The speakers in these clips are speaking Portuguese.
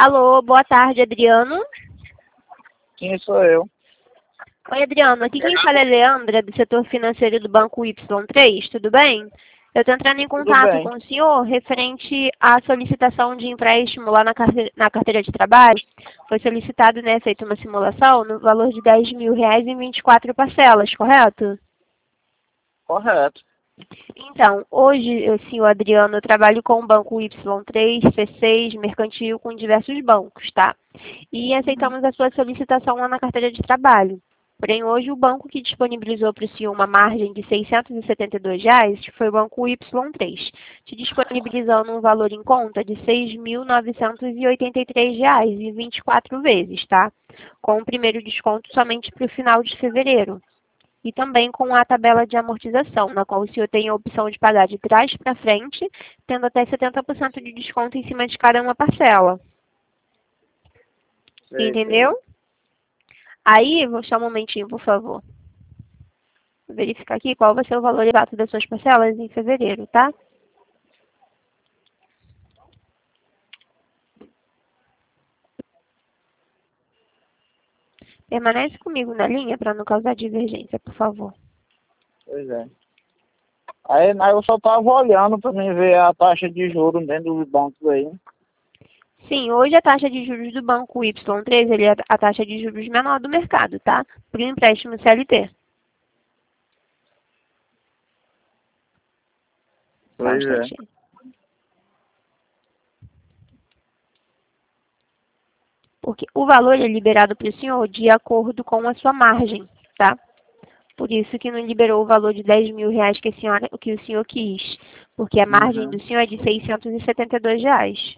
Alô, boa tarde, Adriano. Quem sou eu? Oi, Adriano. Aqui quem fala é Leandra, do setor financeiro do Banco Y3, tudo bem? Eu estou entrando em Tudo contato bem. com o senhor referente à solicitação de empréstimo lá na carteira de trabalho. Foi solicitado, né, feita uma simulação no valor de R$ 10.000 em 24 parcelas, correto? Correto. Então, hoje, senhor Adriano, eu trabalho com o Banco Y3, C6, Mercantil, com diversos bancos, tá? E aceitamos a sua solicitação lá na carteira de trabalho. Porém, hoje o banco que disponibilizou para o senhor uma margem de R$ 672 foi o Banco Y3, te disponibilizando um valor em conta de R$ 6.983 e 24 vezes, tá? Com o primeiro desconto somente para o final de fevereiro. E também com a tabela de amortização, na qual o senhor tem a opção de pagar de trás para frente, tendo até 70% de desconto em cima de cada uma parcela. Sei. Entendeu? Aí, vou só um momentinho, por favor. Vou verificar aqui qual vai ser o valor exato das suas parcelas em fevereiro, tá? Permanece comigo na linha para não causar divergência, por favor. Pois é. Aí eu só tava olhando para mim ver a taxa de juros dentro dos bancos aí. Sim, hoje a taxa de juros do Banco Y3 ele é a taxa de juros menor do mercado, tá? Por um empréstimo CLT. Só um Pois é. instantinho. Porque o valor é liberado para o senhor de acordo com a sua margem, tá? Por isso que não liberou o valor de R$ 10.000 que o senhor quis. Porque a margem do senhor é de R$ 672.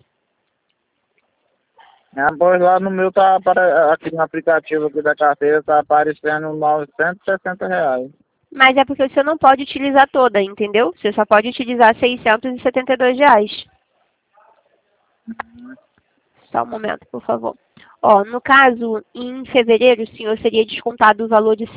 Pois lá no meu aqui no aplicativo aqui da carteira tá aparecendo R$ 960. Mas é porque o senhor não pode utilizar toda, entendeu? Você só pode utilizar R$ 672. Só um momento, por favor. Ó, no caso, em fevereiro, o senhor seria descontado o valor de R$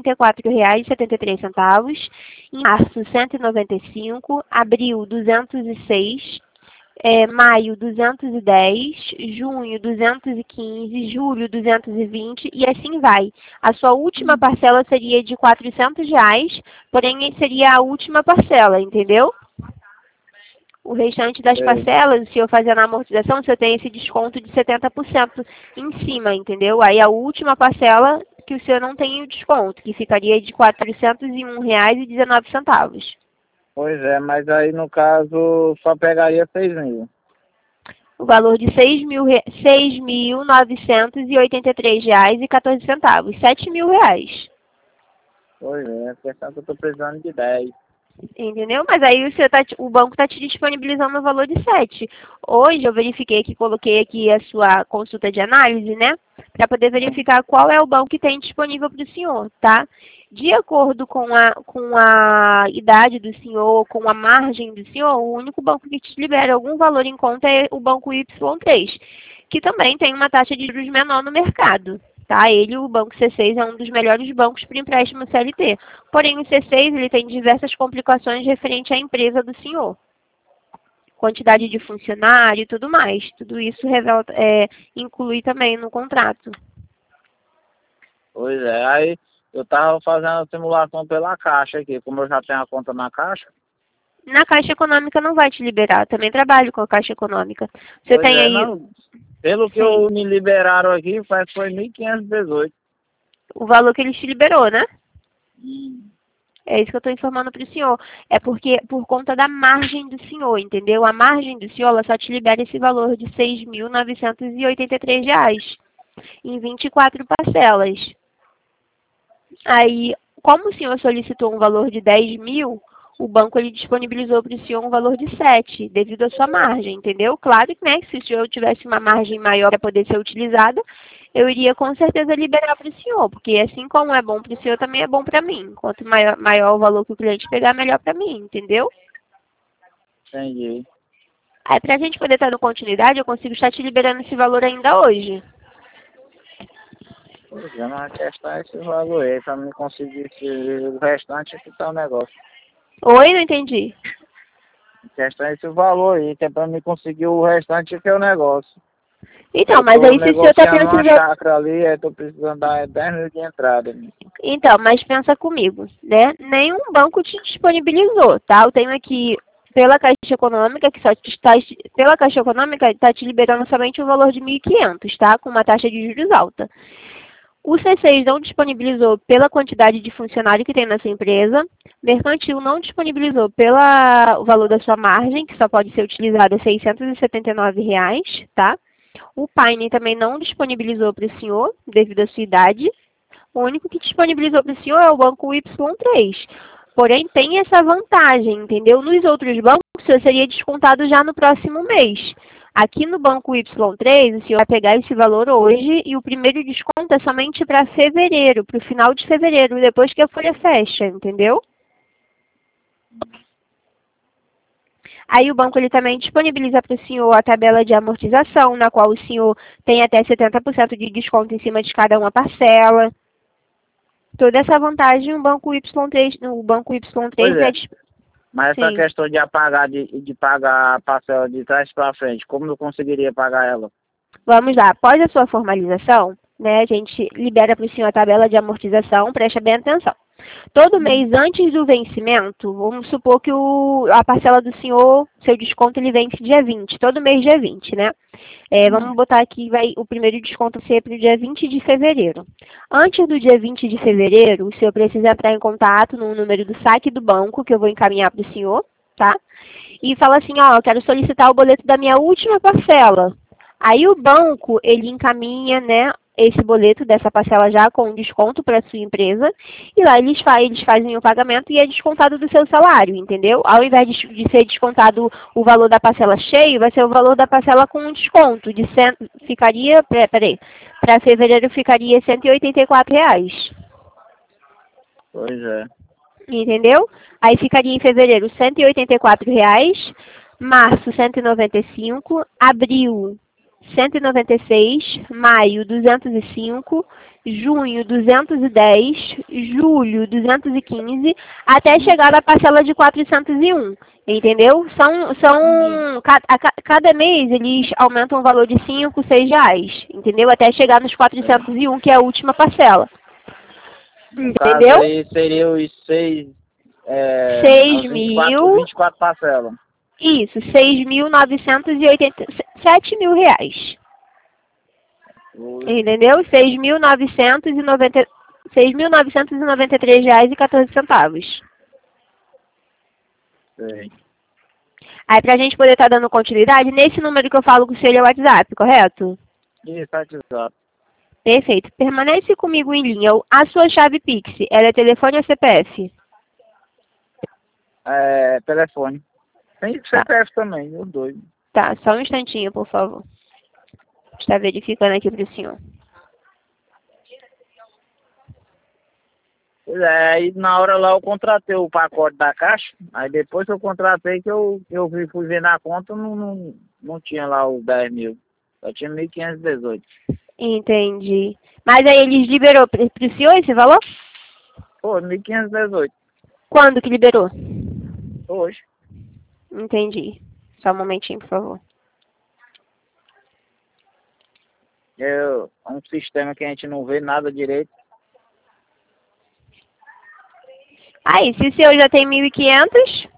184,73. Em março, 195. Abril, 206. Maio 210, junho 215, julho 220 e assim vai. A sua última parcela seria de R$ 400, porém seria a última parcela, entendeu? O restante das Sei. parcelas, se eu fazer na amortização, o senhor tem esse desconto de 70% em cima, entendeu? Aí a última parcela que o senhor não tem o desconto, que ficaria de R$ 401,19. Pois é, mas aí no caso só pegaria 6.000. O valor de R$ 6.983,14. R$ 7.000. Pois é, questão que eu tô precisando de 10. Entendeu? Mas aí o banco está te disponibilizando o valor de 7. Hoje eu verifiquei que coloquei aqui a sua consulta de análise, né? Para poder verificar qual é o banco que tem disponível para o senhor, tá? De acordo com a idade do senhor, com a margem do senhor, o único banco que te libera algum valor em conta é o Banco Y3, que também tem uma taxa de juros menor no mercado. Tá? O Banco C6, é um dos melhores bancos para empréstimo CLT. Porém, o C6 ele tem diversas complicações referente à empresa do senhor. Quantidade de funcionário e tudo mais. Tudo isso inclui também no contrato. Pois é, aí eu tava fazendo a simulação pela Caixa aqui, como eu já tenho a conta na Caixa. Na Caixa Econômica não vai te liberar. Também trabalho com a Caixa Econômica. Você Pois tem é, aí, não. Pelo que sim, me liberaram aqui, foi 1.518. o valor que eles te liberou, né? Hum. É isso que eu estou informando para o senhor. É porque por conta da margem do senhor, entendeu? A margem do senhor ela só te libera esse valor de R$ 6.983 em 24 parcelas. Aí, como o senhor solicitou um valor de 10.000, o banco ele disponibilizou para o senhor um valor de 7, devido à sua margem, entendeu? Claro que, né, que se o senhor tivesse uma margem maior para poder ser utilizada, eu iria com certeza liberar para o senhor, porque assim como é bom para o senhor, também é bom para mim. Quanto maior o valor que o cliente pegar, melhor para mim, entendeu? Entendi. Aí, para a gente poder estar no continuidade, eu consigo estar te liberando esse valor ainda hoje. Pois é, mas a questão é esse valor aí, pra mim conseguir o restante aqui tá o negócio. Oi, não entendi. A questão é esse valor aí, que é pra mim conseguir o restante aqui é o negócio. Então, Eu mas tô aí se o senhor está negociando uma precisando... chácara ali, aí tô precisando dar 10 mil de entrada. Então, mas pensa comigo, né? Nenhum banco te disponibilizou, tá? Eu tenho aqui pela Caixa Econômica, que só está, pela Caixa Econômica está te liberando somente o valor de 1.500, tá? Com uma taxa de juros alta. O C6 não disponibilizou pela quantidade de funcionário que tem na sua empresa. Mercantil não disponibilizou pelo valor da sua margem, que só pode ser utilizado a R$ 679, tá? O Paine também não disponibilizou para o senhor, devido à sua idade. O único que disponibilizou para o senhor é o banco Y3. Porém, tem essa vantagem, entendeu? Nos outros bancos, o senhor seria descontado já no próximo mês. Aqui no banco Y3, o senhor vai pegar esse valor hoje e o primeiro desconto é somente para fevereiro, para o final de fevereiro, depois que a folha fecha, entendeu? Aí o banco ele também disponibiliza para o senhor a tabela de amortização, na qual o senhor tem até 70% de desconto em cima de cada uma parcela. Toda essa vantagem o banco Pois Y3, né? é, mas essa Sim. questão de apagar, de pagar a parcela de trás para frente, como eu conseguiria pagar ela? Vamos lá. Após a sua formalização, né, a gente libera para o senhor a tabela de amortização, preste bem atenção. Todo mês antes do vencimento, vamos supor que a parcela do senhor, seu desconto, ele vence dia 20, todo mês dia 20, né? Vamos botar aqui, o primeiro desconto ser para o dia 20 de fevereiro. Antes do dia 20 de fevereiro, o senhor precisa entrar em contato no número do saque do banco, que eu vou encaminhar para o senhor, tá? E fala assim, ó, eu quero solicitar o boleto da minha última parcela. Aí o banco, ele encaminha, né, esse boleto dessa parcela já com desconto para a sua empresa, e lá eles fazem o pagamento e é descontado do seu salário, entendeu? Ao invés de ser descontado o valor da parcela cheio, vai ser o valor da parcela com um desconto, ficaria, peraí, para fevereiro ficaria R$ 184. Pois é. Entendeu? Aí ficaria em fevereiro R$ 184, março 195, abril 196, maio 205, junho 210, julho 215, até chegar à parcela de 401. Entendeu? Cada mês eles aumentam o valor de 5, R$ 6, entendeu? Até chegar nos 401, que é a última parcela. No caso Entendeu? aí seria os Seis as mil, 24 parcelas. isso, 6.980, R$ 7.000. Entendeu? 6.993,14. Sei. Aí pra gente poder estar dando continuidade, nesse número que eu falo com o senhor é o WhatsApp, correto? Isso, WhatsApp. Perfeito. Permanece comigo em linha. A sua chave Pix, ela é telefone ou CPF? Telefone. Tem Tá, CPF também, os dois. tá. Só um instantinho, por favor. Está verificando aqui para o senhor. Pois é, aí na hora lá eu contratei o pacote da Caixa, aí depois que eu contratei que fui ver na conta, não tinha lá os 10 mil. Só tinha 1.518. Entendi. Mas aí eles liberou para o senhor esse valor? Pô, 1.518. Quando que liberou? Hoje. Entendi. Só um momentinho, por favor. É um sistema que a gente não vê nada direito. Aí, se o senhor já tem 1.500,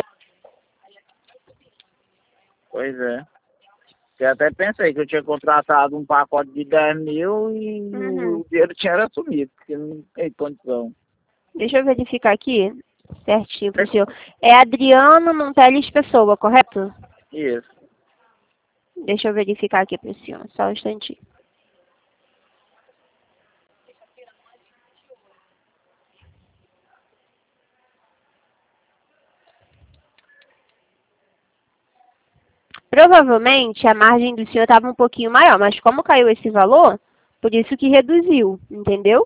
Pois é. Eu até pensei que eu tinha contratado um pacote de 10 mil e uhum. o dinheiro tinha sumido, porque não tem condição. Deixa eu verificar aqui certinho para o senhor. É Adriano Monteles Pessoa, correto? Isso. Deixa eu verificar aqui para o senhor, só um instantinho. Provavelmente a margem do senhor estava um pouquinho maior, mas como caiu esse valor, por isso que reduziu, entendeu?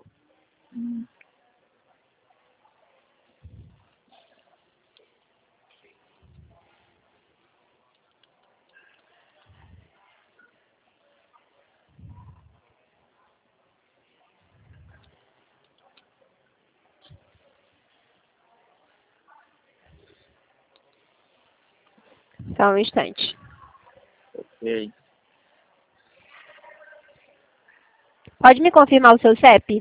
Só um instante. Ok. Pode me confirmar o seu CEP?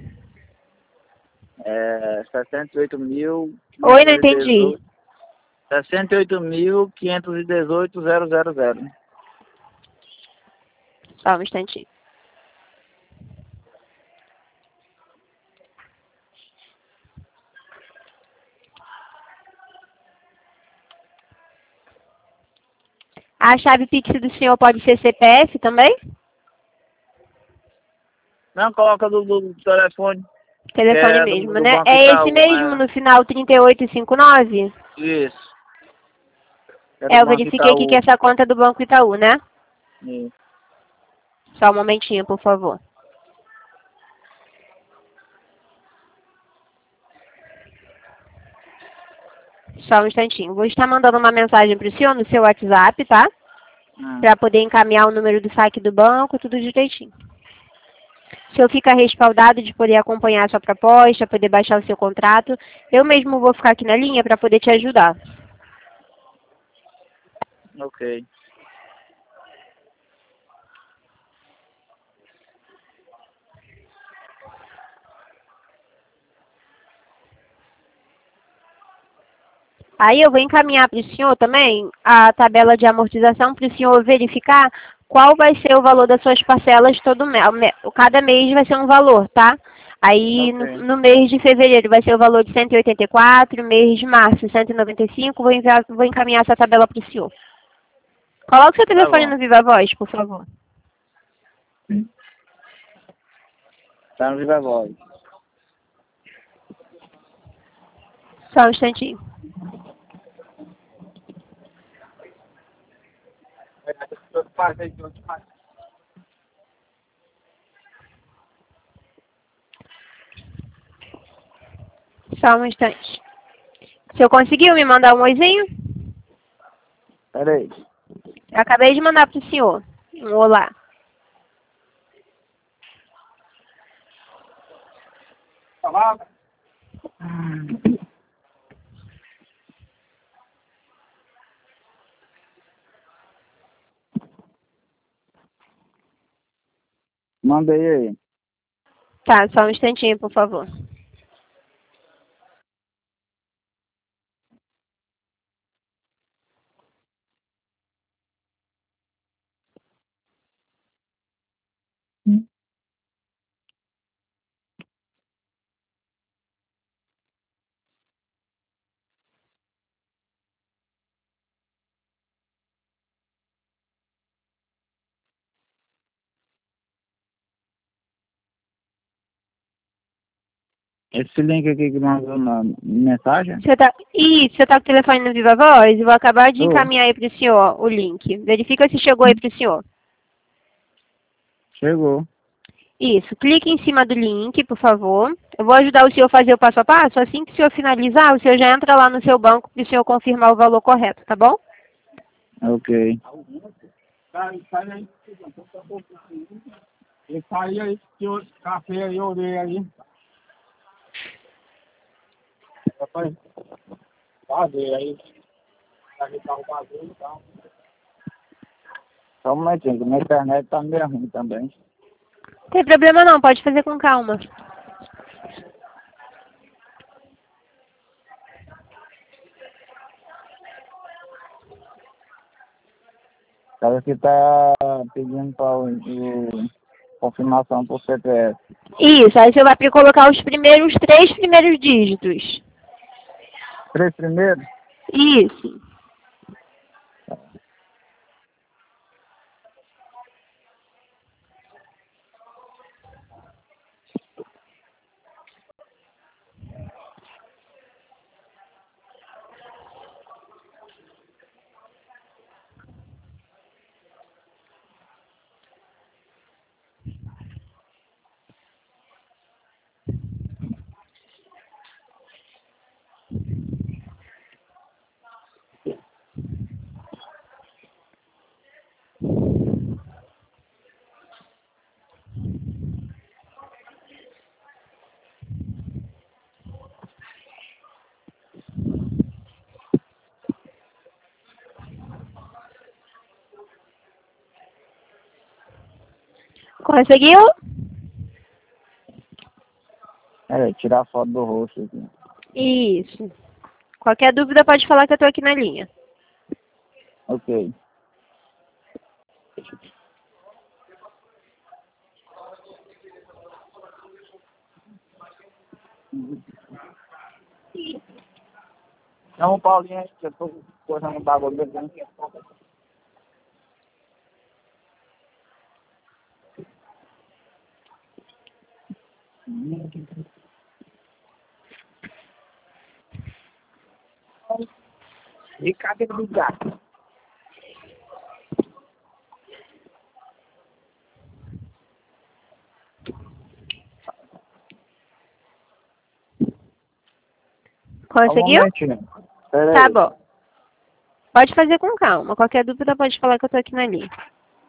É 68.000. Oi, não entendi. 68.518.000. Só um instantinho. A chave Pix do senhor pode ser CPF também? Não, coloca do telefone. Telefone É mesmo, do né? Banco É esse Itaú. mesmo, no final 3859? Isso. É do É, eu Banco verifiquei aqui que Itaú. essa conta é do Banco Itaú, né? Isso. Só um momentinho, por favor. Só um instantinho. Vou estar mandando uma mensagem para o senhor no seu WhatsApp, tá? Para poder encaminhar o número do saque do banco, tudo direitinho. O senhor fica respaldado de poder acompanhar a sua proposta, poder baixar o seu contrato. Eu mesmo vou ficar aqui na linha para poder te ajudar. Ok. Aí eu vou encaminhar para o senhor também a tabela de amortização para o senhor verificar qual vai ser o valor das suas parcelas todo mês. Cada mês vai ser um valor, tá? Aí Ok. no mês de fevereiro vai ser o valor de 184, mês de março 195, vou encaminhar essa tabela para o senhor. Coloque seu Tá telefone bom. no Viva Voz, por favor. Tá no Viva Voz. Só um instantinho. Só um instante. O senhor conseguiu me mandar um oizinho? Pera aí. Eu acabei de mandar para o senhor. Um olá. Mandei aí. Tá, só um instantinho, por favor. Esse link aqui que mandou na mensagem? Você tá com o telefone no Viva Voz? Eu vou acabar de Tô. encaminhar aí pro senhor o link. Verifica se chegou aí pro senhor. Chegou. Isso, clique em cima do link, por favor. Eu vou ajudar o senhor a fazer o passo a passo. Assim que o senhor finalizar, o senhor já entra lá no seu banco para o senhor confirmar o valor correto, tá bom? Ok. Esse aí, que café aí, eu olhei aí. Rapaz, fazer aí. Aí tá o bagulho e tal. Só um momentinho, que minha internet tá meio ruim também. Não tem problema não, pode fazer com calma. O cara que tá pedindo para confirmação por CPF. Isso, aí você vai colocar os três primeiros dígitos. 3 primeiros? Isso. Conseguiu? Peraí, tirar a foto do rosto aqui. Isso. Qualquer dúvida pode falar que eu tô aqui na linha. Ok. Chama o Paulinho aí, que eu tô cortando um bagulho dele. E cadê o gato? Conseguiu? Pera Tá aí. bom. Pode fazer com calma. Qualquer dúvida pode falar que eu tô aqui na linha.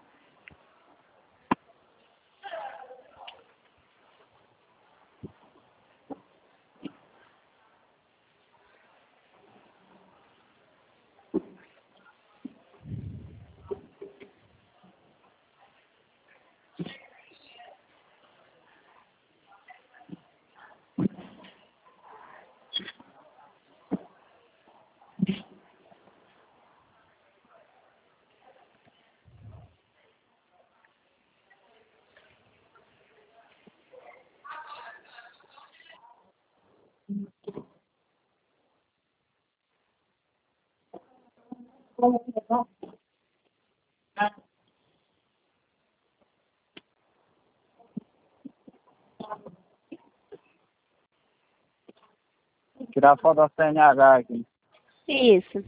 Tirar a foto da CNH aqui. Isso.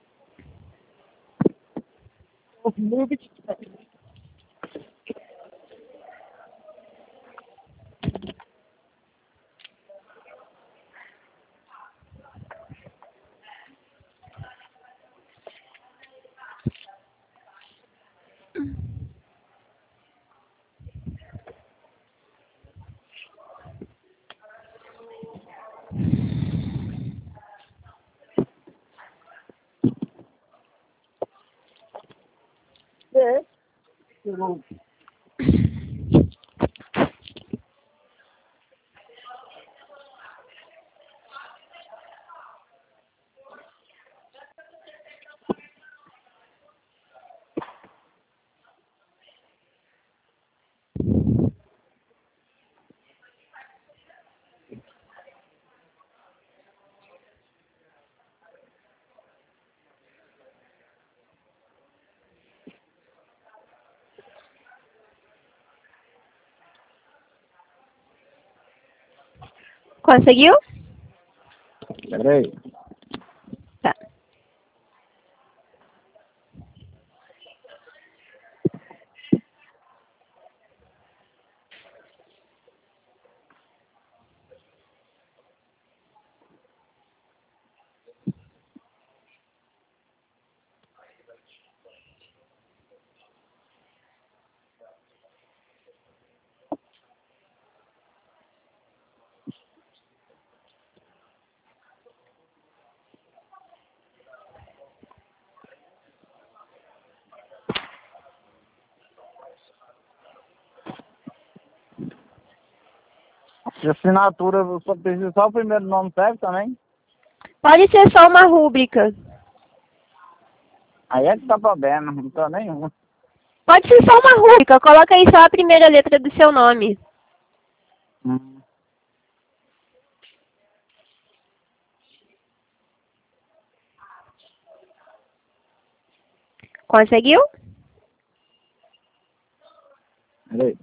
Conseguiu? Pera aí. Tá. De assinatura, eu só preciso só o primeiro nome certo também? Pode ser só uma rúbrica. Aí é que tá problema, não tô nenhum. Pode ser só uma rúbrica. Coloca aí só a primeira letra do seu nome. Hum. Conseguiu? Pera aí.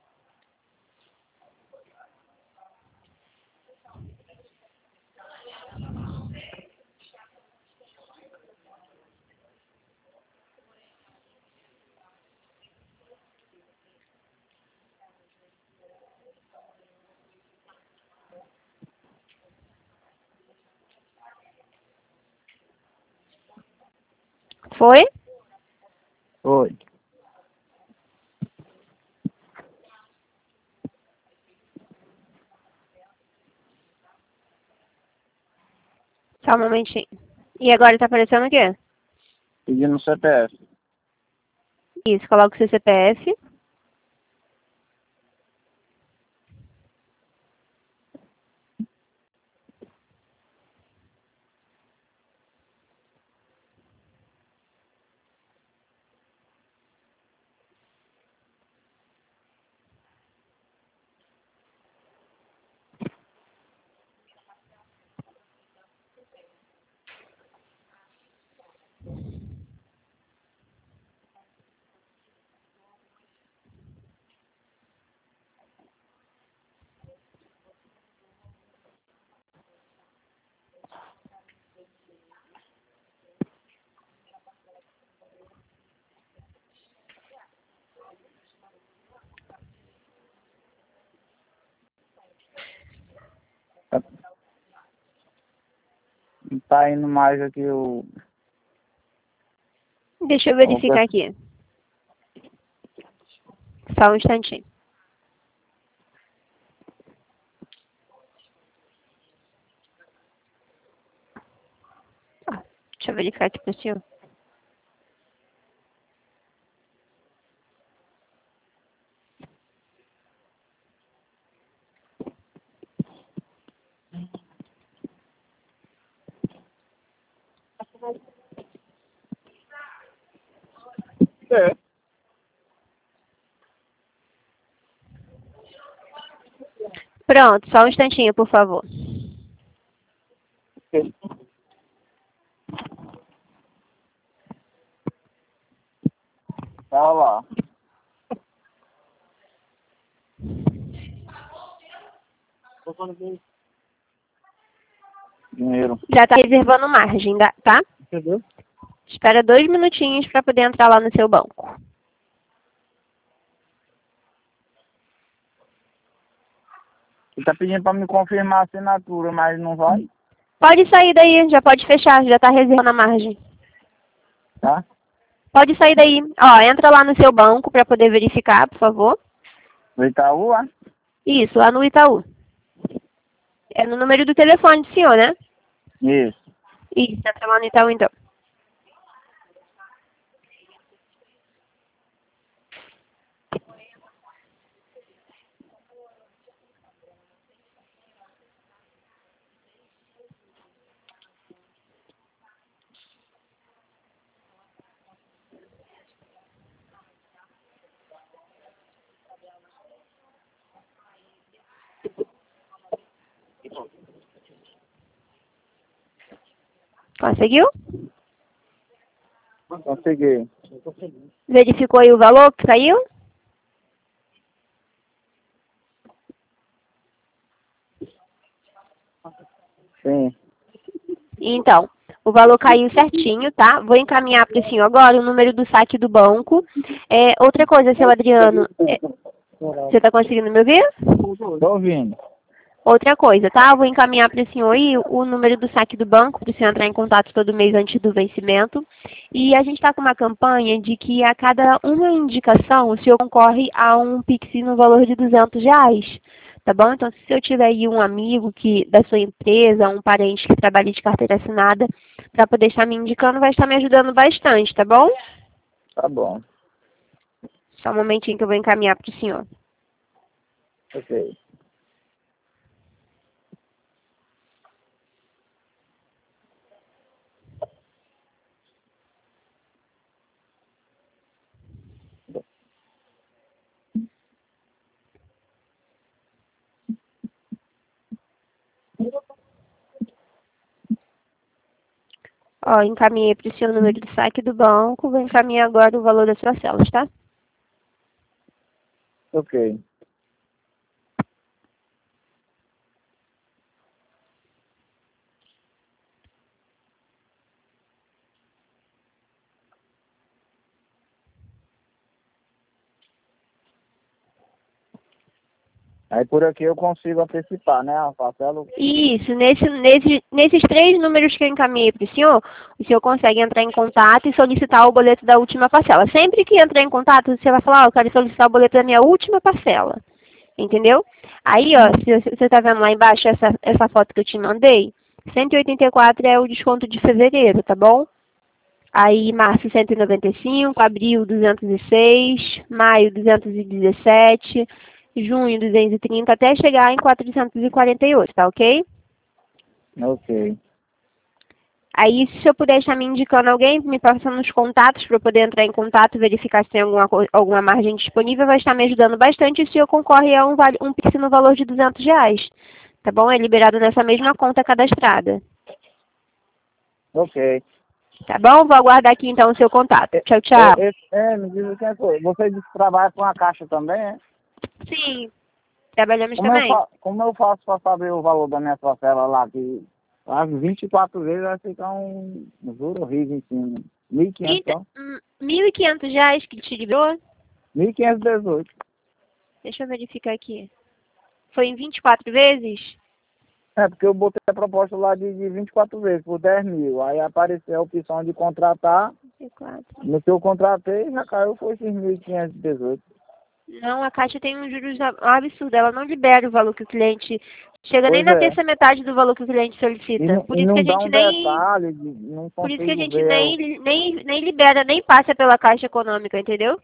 Foi? Oi. Só um momentinho. E agora tá aparecendo o quê? Pedindo o CPF. Isso, coloca o seu CPF. tá indo mais aqui Deixa eu verificar aqui. Só um instantinho. Deixa eu verificar aqui para o senhor. É. Pronto, só um instantinho, por favor. Tá lá. Dinheiro. Já está reservando margem, tá? Entendeu? Espera 2 minutinhos para poder entrar lá no seu banco. Ele tá pedindo pra me confirmar a assinatura, mas não vai, Pode sair daí, já pode fechar, já está reservando a margem. tá? Pode sair daí. Ó, entra lá no seu banco para poder verificar, por favor. Do Itaú, ó. Isso, lá no Itaú. É no número do telefone do senhor, né? Isso. Isso, entra lá no Itaú então. Conseguiu? Consegui. Verificou aí o valor que caiu? Sim. Então, o valor caiu certinho, tá? Vou encaminhar para o senhor agora o número do saque do banco. Outra coisa, seu Adriano, você está conseguindo me ouvir? Tô ouvindo. Outra coisa, tá? Vou encaminhar para o senhor aí o número do saque do banco, para o senhor entrar em contato todo mês antes do vencimento. E a gente está com uma campanha de que a cada uma indicação o senhor concorre a um Pix no valor de R$ 200. Tá bom? Então, se eu tiver aí um amigo da sua empresa, um parente que trabalha de carteira assinada, para poder estar me indicando, vai estar me ajudando bastante, tá bom? Tá bom. Só um momentinho que eu vou encaminhar para o senhor. Ok. Ó, encaminhei para o senhor o número do saque do banco, vou encaminhar agora o valor das suas células, tá? Ok. Aí por aqui eu consigo antecipar, né? A parcela. Isso, nesses 3 números que eu encaminhei para o senhor consegue entrar em contato e solicitar o boleto da última parcela. Sempre que entrar em contato, você vai falar, eu quero solicitar o boleto da minha última parcela. Entendeu? Aí, ó, se você está vendo lá embaixo essa foto que eu te mandei, 184 é o desconto de fevereiro, tá bom? Aí, março 195, abril 206, maio 217, junho 230, até chegar em 448, tá ok? Ok. Aí, se eu puder estar me indicando alguém, me passando os contatos para eu poder entrar em contato e verificar se tem alguma margem disponível, vai estar me ajudando bastante e se eu concorre a um Pix no valor de R$ 200, tá bom? É liberado nessa mesma conta cadastrada. Ok. Tá bom? Vou aguardar aqui então o seu contato. Tchau, tchau. Me diz o que é coisa. Você disse que trabalha com a caixa também, é? Sim, trabalhamos também. Como eu faço para saber o valor da minha parcela lá? Que as 24 vezes vai ficar um juro horrível em cima. 1.500 só. R$ 1.500 que te liberou? 1.518. Deixa eu verificar aqui. Foi em 24 vezes? É, porque eu botei a proposta lá de 24 vezes, por 10 mil. Aí apareceu a opção de contratar. 24. No que eu contratei, já caiu, foi esses 1.518. Não, a Caixa tem um juros absurdo. Ela não libera o valor que o cliente... Chega nem Pois na é. terça metade do valor que o cliente E solicita. não, Por e isso que não a dá gente um nem... detalhe, não Por isso que a consigo gente ver. nem libera, nem passa pela Caixa Econômica, entendeu?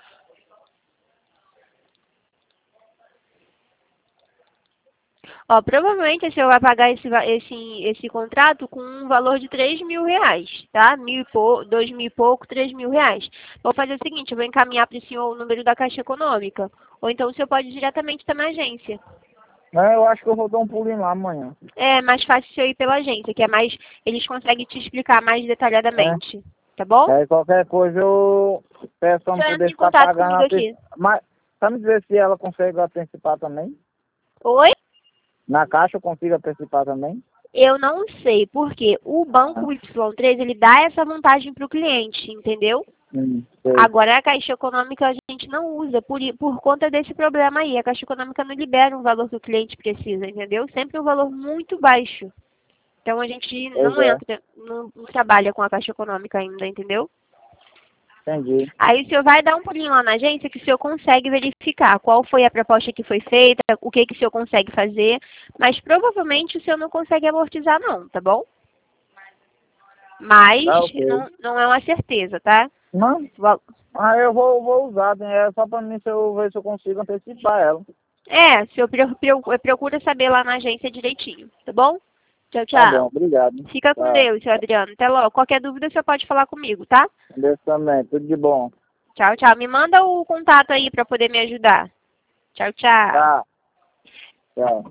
Ó, provavelmente o senhor vai pagar esse contrato com um valor de 3.000 reais, tá? 2.000 e pouco, 3.000 reais. Vou fazer o seguinte, eu vou encaminhar para o senhor o número da Caixa Econômica. Ou então o senhor pode ir diretamente estar na agência. Né, eu acho que eu vou dar um pulinho lá amanhã. É mais fácil o senhor ir pela agência, que é mais... Eles conseguem te explicar mais detalhadamente, tá bom? Aí qualquer coisa eu peço pra O não senhor entra poder em ficar contato pagando comigo aqui. Mas, tá me dizer se ela consegue antecipar também? Oi? Na caixa eu consigo antecipar também? Eu não sei, porque o Ah, banco Y3, ele dá essa vantagem para o cliente, entendeu? sei. Agora, a Caixa Econômica a gente não usa por conta desse problema aí. A Caixa Econômica não libera um valor que o cliente precisa, entendeu? Sempre um valor muito baixo. Então, a gente Pois não é, entra, não trabalha com a Caixa Econômica ainda, entendeu? entendi. Aí o senhor vai dar um pulinho lá na agência que o senhor consegue verificar qual foi a proposta que foi feita, o que o senhor consegue fazer, mas provavelmente o senhor não consegue amortizar não, tá bom? Mas Tá ok. não é uma certeza, tá? Não, eu vou usar, né? É só pra mim se eu ver se eu consigo antecipar ela. É, o senhor procura saber lá na agência direitinho, tá bom? Tchau, Tá bom, tchau. obrigado. Fica com Tá. Deus, seu Adriano. Até logo. Qualquer dúvida, o senhor pode falar comigo, tá? Deus também, tudo de bom. Tchau, tchau. Me manda o contato aí pra poder me ajudar. Tchau, tchau. Tá, tchau.